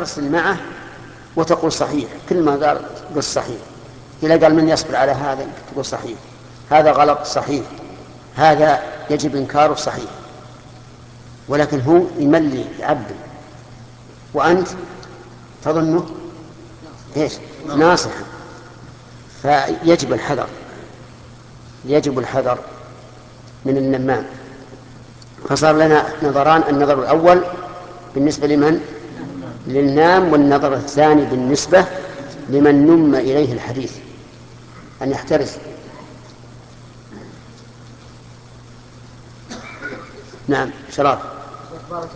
ترسل معه وتقول صحيح، كل ما قل صحيح. إذا قال من يصبر على هذا تقول صحيح، هذا غلط صحيح، هذا يجب إنكاره صحيح. ولكن هو يملي يعبي وأنت تظنه إيش؟ ناصحا. فيجب الحذر، يجب الحذر من النمام. فصار لنا نظران: النظر الأول بالنسبة لمن؟ للنام، والنظر الثاني بالنسبة لمن نم إليه الحديث أن يحترس. نعم شراب.